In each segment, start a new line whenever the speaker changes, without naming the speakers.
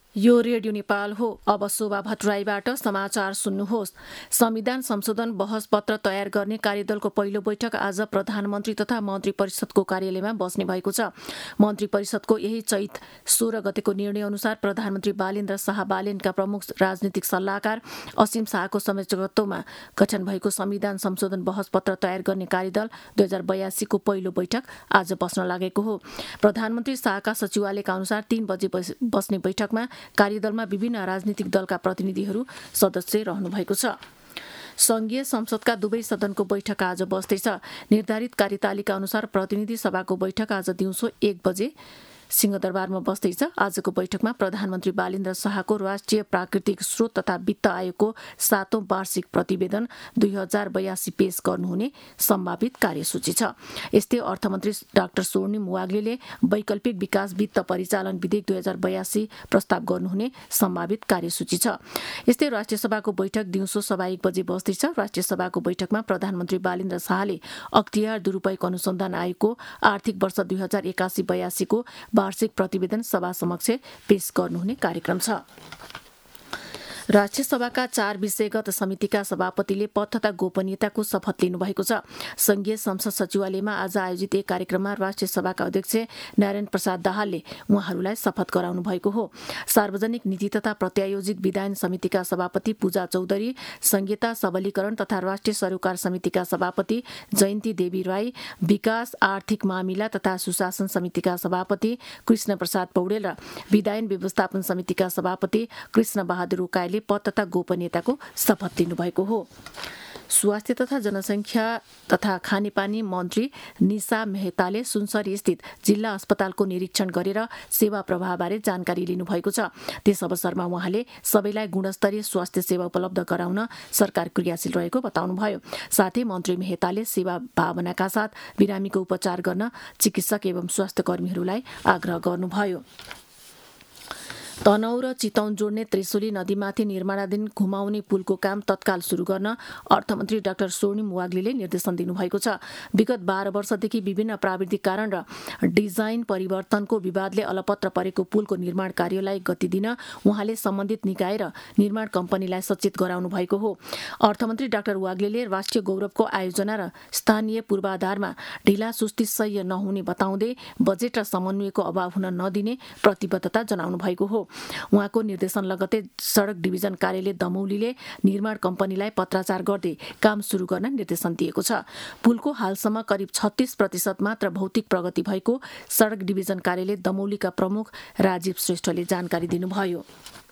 यो रेडियो नेपाल हो। अब शोभा भट्टराईबाट समाचार सुन्नुहोस्। संविधान संशोधन बहस पत्र तयार गर्ने कार्यदलको पहिलो बैठक आज प्रधानमन्त्री तथा मन्त्री परिषदको कार्यालयमा बस्ने भएको छ। मन्त्री परिषदको यही चैत 16 गतेको निर्णय अनुसार प्रधानमन्त्री बालेन्द्र शाह बालेनका प्रमुख राजनीतिक सल्लाहकार असीम शाहको संयोजकत्वमा गठन भएको संविधान संशोधन बहस पत्र तयार गर्ने कार्यदल 2082 को पहिलो बैठक आज बस्न लागेको हो। प्रधानमन्त्री शाहका सचिवालयका अनुसार 3 बजे बस्ने बैठकमा कार्यदलमा विभिन्न राजनीतिक दलका प्रतिनिधिहरू सदस्य रहनुभएको छ। संघीय संसदका दुवै सदनको बैठक आज बस्दैछ। निर्धारित कार्यतालिका अनुसार प्रतिनिधि सभाको बैठक आज दिउँसो 1 बजे सिंहदरबारमा बस्दैछ। आजको बैठकमा प्रधानमन्त्री बालेन्द्र शाहको राष्ट्रिय प्राकृतिक स्रोत तथा वित्त आयोगको 7औं वार्षिक प्रतिवेदन 2082 पेश गर्नुहुने सम्भावित कार्यसूची छ। यस्तै अर्थमन्त्री डाक्टर स्वर्णिम वाग्लेले वैकल्पिक विकास वित्त परिचालन विधेयक 2082 प्रस्ताव गर्नुहुने सम्भावित कार्यसूची छ। यस्तै राष्ट्रिय सभाको बैठक दिउँसो 1:15 बजे बस्दैछ। राष्ट्रिय सभाको बैठकमा प्रधानमन्त्री बालेन्द्र शाहले अख्तियार दुरूपयोग अनुसन्धान आयोगको आर्थिक वर्ष 2081-82 को वार्षिक प्रतिवेदन सभा समक्ष पेश गर्नुहुने कार्यक्रम छ। राष्ट्रिय सभाका 4 विषयगत समितिका सभापतिले पद तथा गोपनीयताको शपथ लिनुभएको छ। संघीय संसद सचिवालयमा आज आयोजित एक कार्यक्रममा राष्ट्रिय सभाका अध्यक्ष नारायण प्रसाद दाहालले उहाँहरूलाई शपथ गराउनु भएको हो। सार्वजनिक नीति तथा प्रत्यायोजित विधान समितिका सभापति पूजा चौधरी, संघीयता सबलीकरण तथा राष्ट्रिय सरोकार समितिका सभापति जयन्ती देवी राई, विकास आर्थिक मामिला तथा सुशासन समितिका सभापति कृष्ण प्रसाद पौडेल र विधायन व्यवस्थापन समितिका सभापति कृष्ण बहादुर उकाइले पद तथा गोपनीयताको शपथ लिनुभएको हो। स्वास्थ्य तथा जनसङ्ख्या तथा खानेपानी मन्त्री निशा मेहताले सुनसरी स्थित जिल्ला अस्पतालको निरीक्षण गरेर सेवा प्रवाहबारे जानकारी लिनुभएको छ। त्यस अवसरमा उहाँले सबैलाई गुणस्तरीय स्वास्थ्य सेवा उपलब्ध गराउन सरकार क्रियाशील रहेको बताउनुभयो। साथै मन्त्री मेहताले सेवा भावनाका साथ बिरामीको उपचार गर्न चिकित्सक एवं स्वास्थ्य कर्मीहरूलाई आग्रह गर्नुभयो। तनहुँ र चितौन जोड्ने त्रिशुली नदीमाथि निर्माणाधीन घुमाउने पुलको काम तत्काल सुरु गर्न अर्थमन्त्री डाक्टर स्वर्णिम वाग्लेले निर्देशन दिनुभएको छ। विगत 12 वर्षदेखि विभिन्न प्राविधिक कारण र डिजाइन परिवर्तनको विवादले अलपत्र परेको पुलको निर्माण कार्यलाई गति दिन उहाँले सम्बन्धित निकाय र निर्माण कम्पनीलाई सचेत गराउनु भएको हो। अर्थमन्त्री डाक्टर वाग्लेले राष्ट्रिय गौरवको आयोजना र स्थानीय पूर्वाधारमा ढिला सुस्ती सह्य नहुने बताउँदै बजेट र समन्वयको अभाव हुन नदिने प्रतिबद्धता जनाउनु भएको हो। उहाँको निर्देशन लगतै सडक डिभिजन कार्यालय दमौलीले निर्माण कम्पनीलाई पत्राचार गर्दै काम सुरु गर्न निर्देशन दिएको छ। पुलको हालसम्म करिब 36% मात्र भौतिक प्रगति भएको सडक डिभिजन कार्यालय दमौलीका प्रमुख राजीव श्रेष्ठले जानकारी दिनुभयो।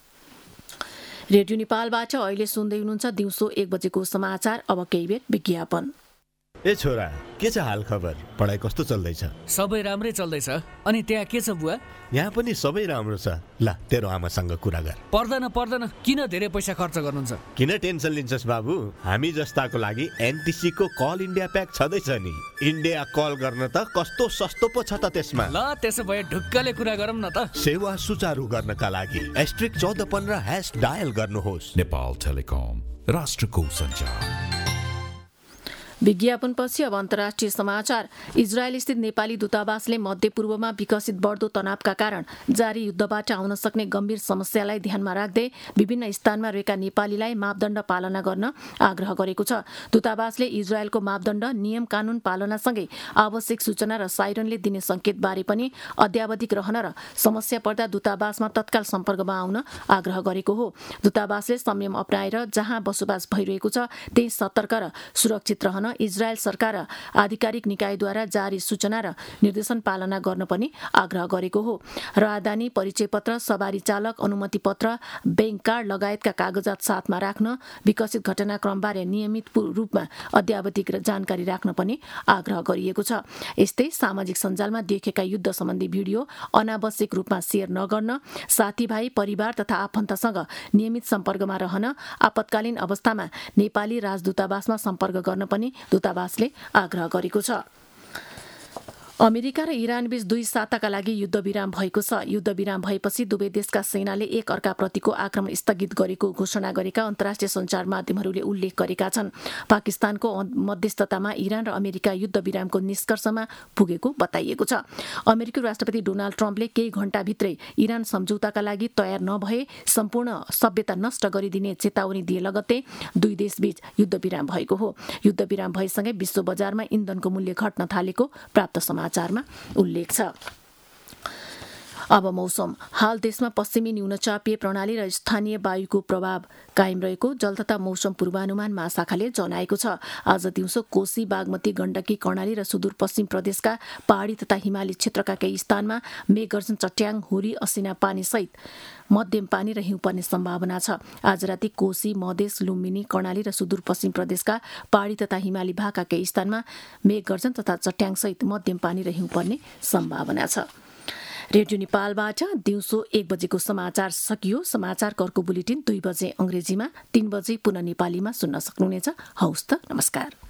रेडियो नेपालबाट अहिले सुन्दै हुनुहुन्छ दिउँसो 1 बजेको समाचार। अब केही बेर विज्ञापन।
ए छोरा, के छ हाल खबर? पढाइ कस्तो चल्दैछ?
सबै राम्रै चल्दैछ। अनि त्यहाँ के छ बुवा?
यहाँ पनि सबै राम्रो छ। ल, तेरो आमासँग कुरा गर।
पर्दैन, किन धेरै पैसा खर्च गर्नुहुन्छ?
किन टेन्सन लिन्छस् बाबु? हामी जस्ताको लागि एनटिसी को कल इन्डिया प्याक छँदैछ नि। इन्डिया कल गर्न त कस्तो सस्तो पो छ त त्यसमा।
ल, त्यसो भए ढुक्कले कुरा गरौँ न त।
सेवा सुचारू गर्नका लागि *1415# डायल गर्नुहोस्।
नेपाल टेलिकम, राष्ट्रको सञ्चार।
विज्ञापनपछि अब अन्तर्राष्ट्रिय समाचार। इजरायल स्थित नेपाली दूतावासले मध्यपूर्वमा विकसित बढ्दो तनावका कारण जारी युद्धबाट आउन सक्ने गम्भीर समस्यालाई ध्यानमा राख्दै विभिन्न स्थानमा रहेका नेपालीलाई मापदण्ड पालना गर्न आग्रह गरेको छ। दूतावासले इजरायलको मापदण्ड, नियम कानून पालनासँगै आवश्यक सूचना र साइरनले दिने संकेतबारे पनि अद्यावधिक रहन र समस्या पर्दा दूतावासमा तत्काल सम्पर्कमा आउन आग्रह गरेको हो। दूतावासले संयम अपनाएर जहाँ बसोबास भइरहेको छ त्यही सतर्क र सुरक्षित रहन इजरायल सरकार र आधिकारिक निकायद्वारा जारी सूचना र निर्देशन पालना गर्न पनि आग्रह गरेको हो। राहदानी, परिचय पत्र, सवारी चालक, अनुमति पत्र, बैंक कार्ड लगायतका कागजात साथमा राख्न, विकसित घटनाक्रमबारे नियमित रूपमा अद्यावधिक जानकारी राख्न पनि आग्रह गरिएको छ। यस्तै सामाजिक सञ्जालमा देखेका युद्ध सम्बन्धी भिडियो अनावश्यक रूपमा सेयर नगर्न, साथीभाइ, परिवार तथा आफन्तसँग नियमित सम्पर्कमा रहन, आपतकालीन अवस्थामा नेपाली राजदूतावासमा सम्पर्क गर्न पनि दूतावासले आग्रह गरेको छ। अमेरिका र इरानबीच 2 साताका लागि युद्धविराम भएको छ। युद्धविराम भएपछि दुवै देशका सेनाले एक अर्काप्रतिको आक्रमण स्थगित गरेको घोषणा गरेका अन्तर्राष्ट्रिय सञ्चार माध्यमहरूले उल्लेख गरेका छन्। पाकिस्तानको मध्यस्थतामा इरान र अमेरिका युद्धविरामको निष्कर्षमा पुगेको बताइएको छ। अमेरिकी राष्ट्रपति डोनाल्ड ट्रम्पले केही घण्टाभित्रै इरान सम्झौताका लागि तयार नभए सम्पूर्ण सभ्यता नष्ट गरिदिने चेतावनी दिए लगत्तै दुई देशबीच युद्धविराम भएको हो। युद्धविराम भएसँगै विश्व बजारमा इन्धनको मूल्य घट्न थालेको प्राप्त समाचारमा उल्लेख छ। अब मौसम। हाल देशमा पश्चिमी न्यूनचापीय प्रणाली र स्थानीय वायुको प्रभाव कायम रहेको जल तथा मौसम पूर्वानुमान महाशाखाले जनाएको छ। आज दिउँसो कोशी, बागमती, गण्डकी, कर्णाली र सुदूरपश्चिम प्रदेशका पहाडी तथा हिमाली क्षेत्रका केही स्थानमा मेघगर्जन, चट्याङ, हुरी, असिना पानी सहित मध्यम पानी र हिउँ पर्ने सम्भावना छ। आज राति कोशी, मधेस, लुम्बिनी, कर्णाली र सुदूरपश्चिम प्रदेशका पहाडी तथा हिमाली भागका केही स्थानमा मेघगर्जन तथा चट्याङ सहित मध्यम पानी र हिउँ पर्ने सम्भावना छ। रेडियो नेपालबाट दिउँसो 1 बजेको समाचार सकियो। समाचारको अर्को बुलेटिन 2 बजे अंग्रेजीमा, 3 बजे पुनः नेपालीमा सुन्न सक्नुहुनेछ। हवस् त, नमस्कार।